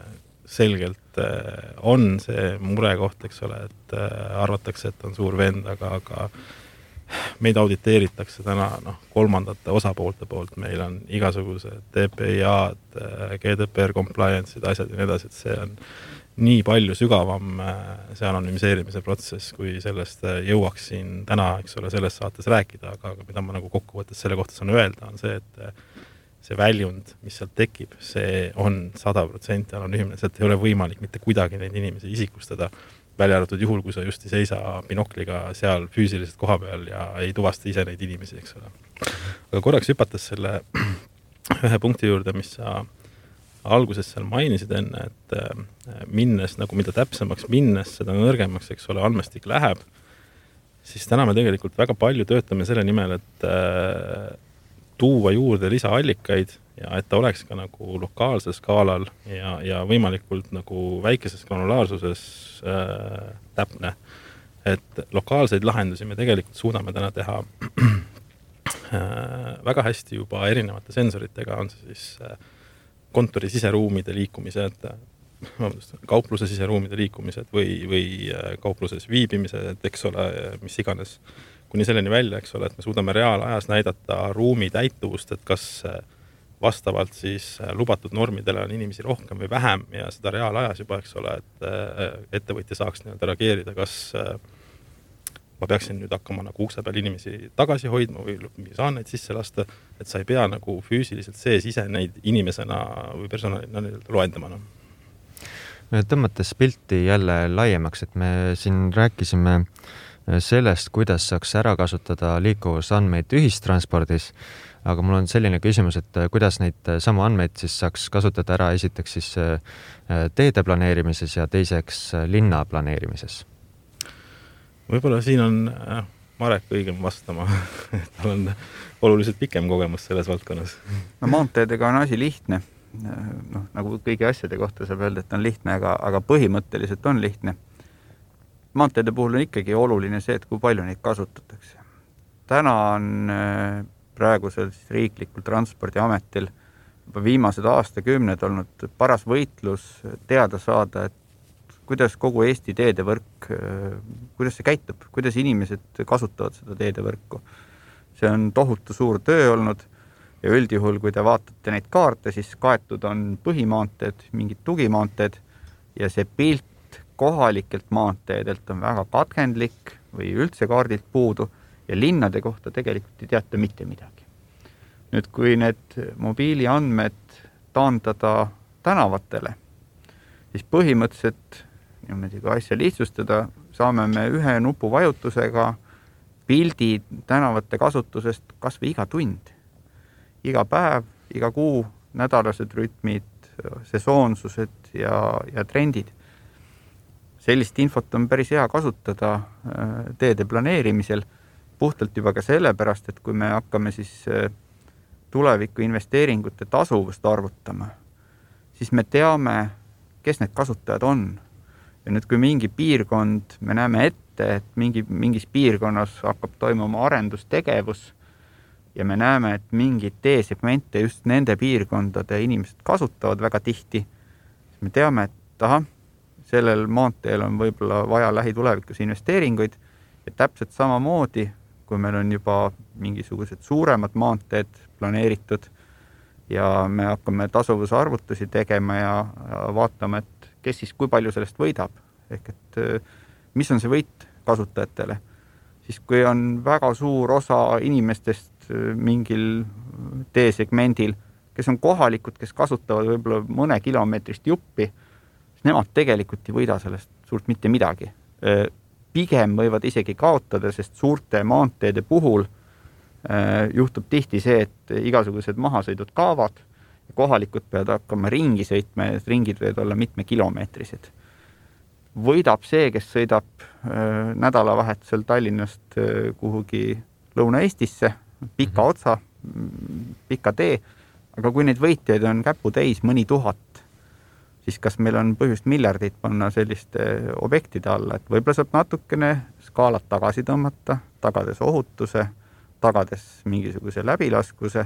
selgelt on see murekoht, eks ole, et arvatakse, et on suur vend, aga, aga meid auditeeritakse täna noh, kolmandate osapoolte poolt, meil on igasugused D P I-d, G D P R compliance'id, asjad ja nii edasi, et see on nii palju sügavam see anonüümiseerimise protsess, kui sellest jõuaks siin täna, eks ole, selles saates rääkida, aga, aga mida ma nagu kokkuvõttes selle kohta saan öelda, on see, et see väljund, mis sealt tekib, see on sada protsenti anonüümne, sealt ei ole võimalik mitte kuidagi neid inimesi isikustada, välja arvatud juhul, kui sa just ei seisa binokliga seal füüsiliselt koha peal ja ei tuvasta ise neid inimesi, eks ole. Aga korraks hüpates selle ühe punkti juurde, mis sa alguses seal mainisid enne, et minnes, nagu mida täpsemaks minnes, seda nõrgemaks, eks ole, andmestik läheb, siis täna me tegelikult väga palju töötame selle nimel, et tuua juurde lisaallikaid ja et ta oleks ka nagu lokaalsel skaalal ja, ja võimalikult nagu väikeses granulaarsuses äh, täpne. Et lokaalseid lahendusi me tegelikult suudame täna teha äh, väga hästi juba erinevate sensoritega, on see siis äh, kontori siseruumide liikumised, vabandust, kaupluse siseruumide liikumised või, või äh, kaupluses viibimised, eks ole, mis iganes kuni selleni välja, eks ole, et me suudame reaalajas näidata ruumi täituvust, et kas vastavalt siis lubatud normidele on inimesi rohkem või vähem ja seda reaalajas juba, eks ole, et ettevõtja saaks nii-öelda reageerida, kas ma peaksin nüüd hakkama nagu ukse peal inimesi tagasi hoidma või saan neid sisse lasta, et sa ei pea nagu füüsiliselt sees ise neid inimesena või personalina loendama. Tõmmates pilti jälle laiemaks, et me siin rääkisime sellest, kuidas saaks ära kasutada liikuvusandmeid ühistranspordis, aga mul on selline küsimus, et kuidas neid samu andmeid siis saaks kasutada ära esiteks siis teede planeerimises ja teiseks linna planeerimises? Võib-olla siin on Marek õigem vastama, tal on oluliselt pikem kogemus selles valdkonnas. No maanteedega on asi lihtne, noh, nagu kõigi asjade kohta saab öelda, et on lihtne, aga, aga põhimõtteliselt on lihtne. Maanteede puhul on ikkagi oluline see, et kui palju neid kasutatakse. Täna on praegusel riiklikul transpordiametil juba viimased aastakümned olnud paras võitlus teada saada, et kuidas kogu Eesti teedevõrk, kuidas see käitub, kuidas inimesed kasutavad seda teedevõrku. See on tohutu suur töö olnud ja üldjuhul, kui te vaatate neid kaarte, siis kaetud on põhimaanteed, mingid tugimaanteed ja see pilt kohalikelt maanteedelt on väga katkendlik või üldse kaardilt puudu ja linnade kohta tegelikult ei teata mitte midagi. Nüüd, kui need mobiiliandmed taandada tänavatele, siis põhimõtteliselt, niimoodi kui asja lihtsustada, saame me ühe nupu vajutusega pildi tänavate kasutusest kas või iga tund. Iga päev, iga kuu, nädalased rütmid, sesoonsused ja, ja trendid. Sellist infot on päris hea kasutada teede planeerimisel, puhtalt juba ka sellepärast, et kui me hakkame siis tuleviku investeeringute tasuvust arvutama, siis me teame, kes need kasutajad on. Ja nüüd, kui mingi piirkond, me näeme ette, et mingi, mingis piirkonnas hakkab toimuma arendustegevus ja me näeme, et mingid teesegmente just nende piirkondade inimesed kasutavad väga tihti, siis me teame, et aha, sellel maanteel on võib-olla vaja lähitulevikus investeeringuid ja täpselt samamoodi, kui meil on juba mingisugused suuremad maanteed planeeritud ja me hakkame tasuvuse arvutusi tegema ja, ja vaatame, et kes siis kui palju sellest võidab, ehk et mis on see võit kasutajatele, siis kui on väga suur osa inimestest mingil teesegmendil, kes on kohalikud, kes kasutavad võib-olla mõne kilomeetrist juppi, siis nemad tegelikult ei võida sellest suurt mitte midagi. Pigem võivad isegi kaotada, sest suurte maanteede puhul juhtub tihti see, et igasugused mahasõidud kaavad ja kohalikud peavad hakkama ringi sõitma ja ringid võivad olla mitmekilomeetrised. Võidab see, kes sõidab nädalavahetusel Tallinnast kuhugi Lõuna-Eestisse, pika otsa, pika tee, aga kui neid võitjaid on käpu täis mõni tuhat, siis kas meil on põhjust miljardit panna selliste objektide alla, et võib-olla saab natukene skaalat tagasi tõmmata, tagades ohutuse, tagades mingisuguse läbilaskuse,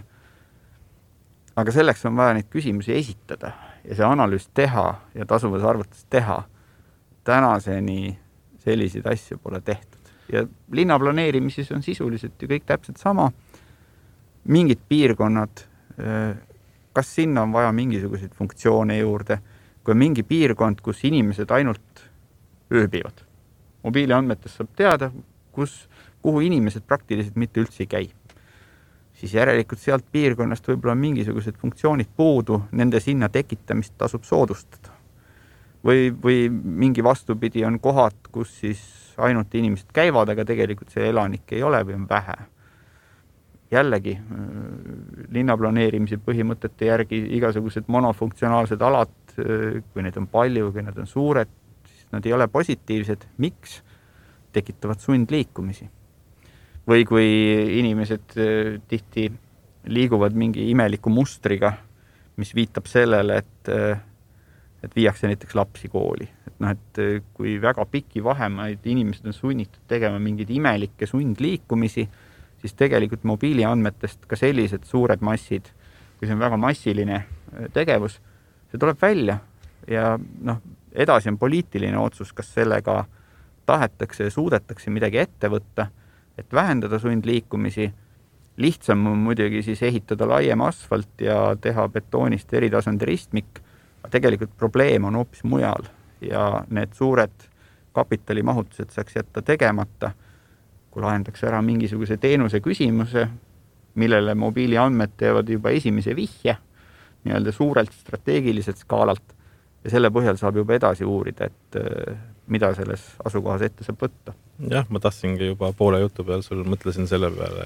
aga selleks on vaja neid küsimusi esitada ja see analüüs teha ja tasuvuse arvutus teha. Tänaseni selliseid asju pole tehtud. Ja linnaplaneerimises on sisuliselt ju kõik täpselt sama. Mingid piirkonnad, kas sinna on vaja mingisuguseid funktsioone juurde, kui on mingi piirkond, kus inimesed ainult ööbivad. Mobiiliandmetest saab teada, kus, kuhu inimesed praktiliselt mitte üldse ei käi. Siis järelikult sealt piirkonnast võib-olla mingisugused funktsioonid puudu, nende sinna tekitamist tasub soodustada. Või, või mingi vastupidi on kohad, kus siis ainult inimesed käivad, aga tegelikult see elanik ei ole või on vähe. Jällegi, linnaplaneerimise põhimõtete järgi igasugused monofunktsionaalsed alad, kui need on palju, kui need on suured, siis nad ei ole positiivsed. Miks? Tekitavad sundliikumisi. Või kui inimesed tihti liiguvad mingi imeliku mustriga, mis viitab sellele, et, et viiakse näiteks lapsi kooli. Et, noh, et kui väga pikki vahemaid inimesed on sunnitud tegema mingeid imelikke sundliikumisi, siis tegelikult mobiiliandmetest ka sellised suured massid, kui see on väga massiline tegevus, see tuleb välja ja noh, edasi on poliitiline otsus, kas sellega tahetakse ja suudetakse midagi ette võtta, et vähendada sundliikumisi. Lihtsam on muidugi siis ehitada laiem asfalt ja teha betoonist eritasandi ristmik, aga tegelikult probleem on hoopis mujal ja need suured kapitalimahutused saaks jätta tegemata, kui lahendaks ära mingisuguse teenuse küsimuse, millele mobiiliandmed teevad juba esimese vihje, nii-öelda suurelt strateegiliselt skaalalt ja selle põhjal saab juba edasi uurida, et mida selles asukohas ette saab võtta. Jah, ma tahtsingi juba poole jutu peal sul mõtlesin selle peale,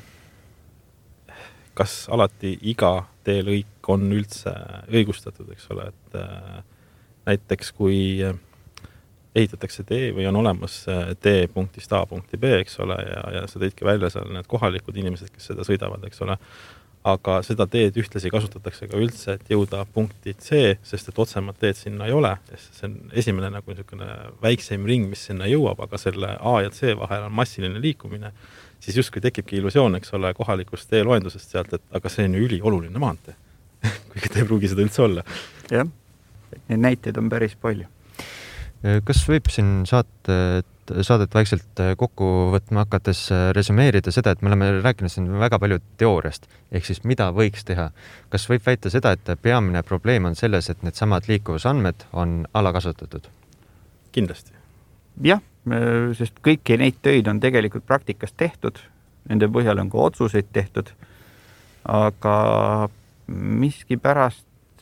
et kas alati iga teelõik on üldse õigustatud, eks ole, et näiteks kui ehitatakse tee või on olemas tee punktist A punkti B, eks ole, ja, ja sa tõidki välja seal need kohalikud inimesed, kes seda sõidavad, eks ole, aga seda teed ühtlasi kasutatakse ka üldse, et jõuda punkti C, sest et otsemad teed sinna ei ole. See on esimene nagu niisugune väikseim ring, mis sinna jõuab, aga selle A ja C vahel on massiline liikumine, siis justkui tekibki illusioon, eks ole, kohalikust teeloendusest sealt, et aga see on ju üli oluline maantee. Kuigi te ei pruugi seda üldse olla. Jah, neid näiteid on päris palju. Kas võib siin saadet, saadet vaikselt kokku võtma hakates resümeerida seda, et me oleme rääkinud siin väga palju teooriast, ehk siis mida võiks teha. Kas võib väita seda, et peamine probleem on selles, et need samad liikuvusandmed on alakasutatud? Kindlasti. Jah, sest kõiki neid töid on tegelikult praktikas tehtud, nende põhjal on ka otsuseid tehtud, aga miski pärast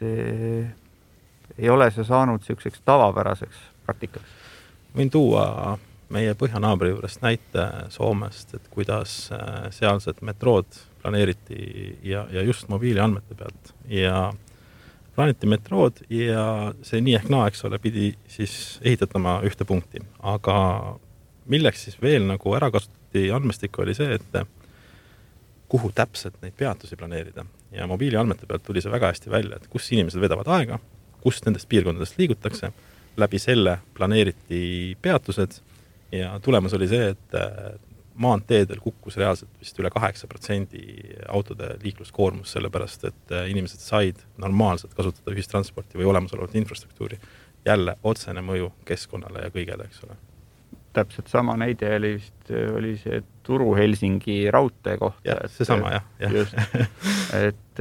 ei ole see saanud selliseks tavapäraseks praktikaks. Võin tuua meie põhjanaabri juurest näite Soomest, et kuidas sealsed metrood planeeriti ja, ja just mobiiliandmete pealt. Ja plaaniti metrood ja see nii ehk naa, eks ole, pidi siis ehitatama ühte punkti. Aga milleks siis veel nagu ära kasutati andmestikku oli see, et kuhu täpselt neid peatusi planeerida. Ja mobiiliandmete pealt tuli see väga hästi välja, et kus inimesed vedavad aega, kus nendest piirkondadest liigutakse, läbi selle planeeriti peatused ja tulemus oli see, et maanteedel kukkus reaalselt vist üle kaheksa protsendi autode liikluskoormus, sellepärast et inimesed said normaalselt kasutada ühistransporti või olemasolevat infrastruktuuri. Jälle otsene mõju keskkonnale ja kõigele, eks ole. Täpselt sama näide oli vist oli see Turu Helsingi raudtee kohta. Jah, see sama, jah. jah. Just, et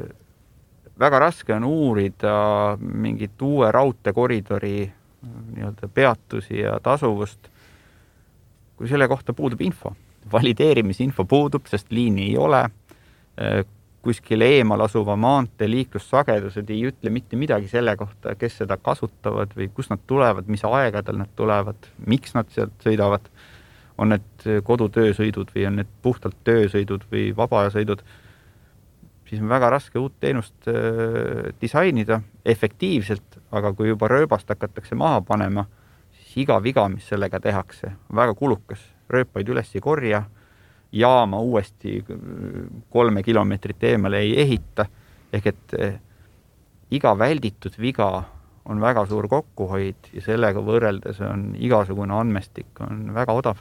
väga raske on uurida mingit uue raudteekoridori nii-öelda peatusi ja tasuvust, kui selle kohta puudub info. Valideerimisinfo puudub, sest liini ei ole. Kuskil eemal asuva maantee liiklussagedused ei ütle mitte midagi selle kohta, kes seda kasutavad või kus nad tulevad, mis aegadel nad tulevad, miks nad sealt sõidavad. On need kodutöösõidud või on need puhtalt töösõidud või vabajasõidud. Siis on väga raske uut teenust disainida efektiivselt, aga kui juba rööbast hakatakse maha panema, siis iga viga, mis sellega tehakse, on väga kulukas. Rööpaid üles ei korja, jaama uuesti kolme kilomeetrit eemale ei ehita, ehk et iga välditud viga on väga suur kokkuhoid ja sellega võrreldes on igasugune andmestik on väga odav.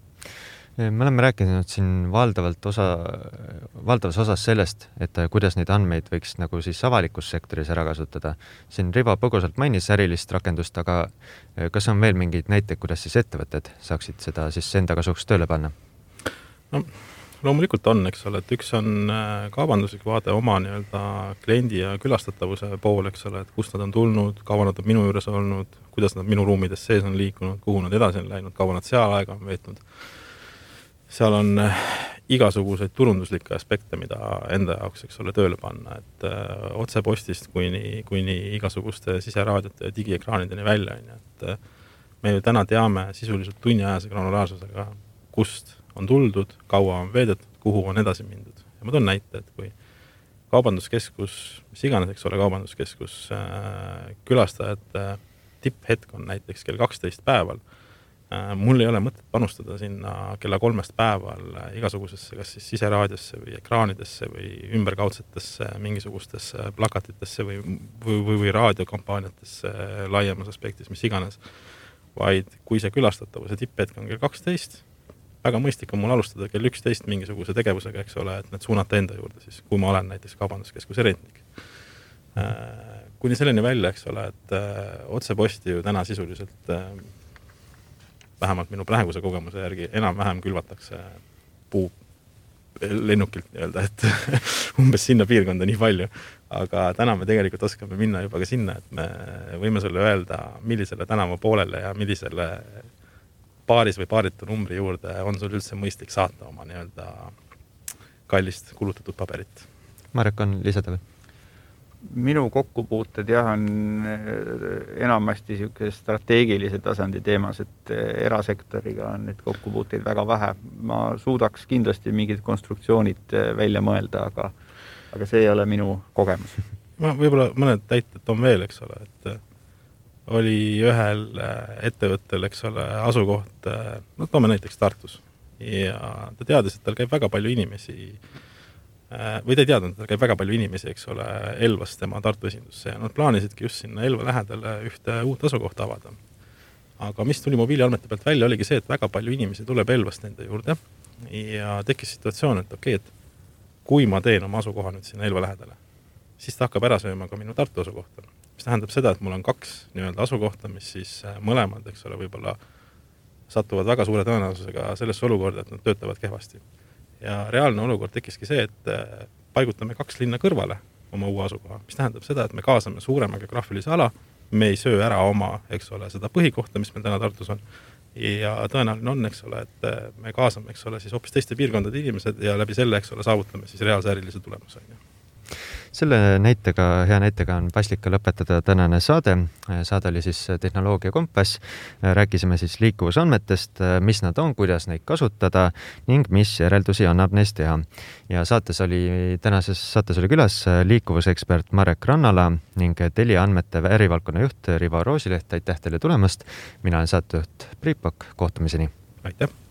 Me oleme rääkinud siin valdavalt osa, valdavas osas sellest, et kuidas neid andmeid võiks nagu siis avalikus sektoris ära kasutada. Siin Rivo põgusalt mainis ärilist rakendust, aga kas on veel mingeid näiteid, kuidas siis ettevõtted saaksid seda siis enda kasuks tööle panna? No, loomulikult on, eks ole, et üks on kaubanduslik vaade oma nii-öelda kliendi ja külastatavuse pool, eks ole, et kust nad on tulnud, kaua nad on minu juures olnud, kuidas nad minu ruumides sees on liikunud, kuhu nad edasi on läinud, kaua nad seal aega on veetnud. Seal on igasuguseid turunduslikke aspekte, mida enda jaoks, eks ole, tööle panna, et öö, otse postist kuni, kuni igasuguste siseraadiote ja digiekraanideni välja. Et me ju täna teame sisuliselt tunniajase granulaarsusega, kust on tuldud, kaua on veedetud, kuhu on edasi mindud. Ja ma toon näite, et kui kaubanduskeskus, mis iganes, eks ole, kaubanduskeskus öö, külastajate tipphetk on näiteks kell kaksteist päeval, mul ei ole mõtet panustada sinna kella kolmest päeval igasugusesse kas siis siseraadiosse või ekraanidesse või ümberkaudsetesse mingisugustesse plakatitesse või, või, või, või raadiokampaaniatesse laiemas aspektis, mis iganes. Vaid kui see külastatavuse tipphetk on kell kaksteist, väga mõistlik on mul alustada kell üksteist mingisuguse tegevusega, eks ole, et need suunata enda juurde, siis, kui ma olen näiteks kaubanduskeskuse rentnik. Kuni selleni välja, eks ole, et otseposti ju täna sisuliselt vähemalt minu praeguse kogemuse järgi enam-vähem külvatakse puu lennukilt nii-öelda, et umbes sinna piirkonda nii palju. Aga täna me tegelikult oskame minna juba ka sinna, et me võime sulle öelda, millisele tänava poolele ja millisele paaris või paaritu numbri juurde on sul üldse mõistlik saata oma nii-öelda kallist kulutatud paberit. Marek, on lisada veel? Minu kokkupuuted jah on enamasti siuke strateegilise tasandi teemas, et erasektoriga on neid kokkupuuteid väga vähe. Ma suudaks kindlasti mingid konstruktsioonid välja mõelda, aga, aga see ei ole minu kogemus. Ma võib-olla mõned täited on veel, eks ole, et oli ühel ettevõttel, eks ole, asukoht, no toome näiteks Tartus ja ta teadis, et tal käib väga palju inimesi või ta ei teadnud, et tal käib väga palju inimesi, eks ole, Elvast tema Tartu esindusse ja nad plaanisidki just sinna Elva lähedale ühte uut asukohta avada. Aga mis tuli mobiiliandmete pealt välja, oligi see, et väga palju inimesi tuleb Elvast nende juurde ja tekkis situatsioon, et okei, et kui ma teen oma asukoha nüüd sinna Elva lähedale, siis ta hakkab ära sööma ka minu Tartu asukohta. Mis tähendab seda, et mul on kaks nii-öelda asukohta, mis siis mõlemad, eks ole, võib-olla satuvad väga suure tõenäosusega sellesse olukorda, et nad töötavad kehvasti. Ja reaalne olukord tekkiski see, et paigutame kaks linna kõrvale oma uue asukoha, mis tähendab seda, et me kaasame suurema geograafilise ala, me ei söö ära oma, eks ole, seda põhikohta, mis meil täna Tartus on. Ja tõenäoline on, eks ole, et me kaasame, eks ole, siis hoopis teiste piirkondade inimesed ja läbi selle, eks ole, saavutame siis reaalse ärilise tulemuse. Selle näitega, hea näitega on paslik lõpetada tänane saade. Saade oli siis Tehnoloogia Kompass. Rääkisime siis liikuvusandmetest, mis nad on, kuidas neid kasutada ning mis järeldusi annab neist teha. Ja saates oli, tänases saates oli külas liikuvusekspert Marek Rannala ning Telia andmete ärivalkonna juht Rivo Roosileht. Aitäh teile tulemast. Mina olen saatejuht Priit Pakk. Kohtumiseni. Aitäh.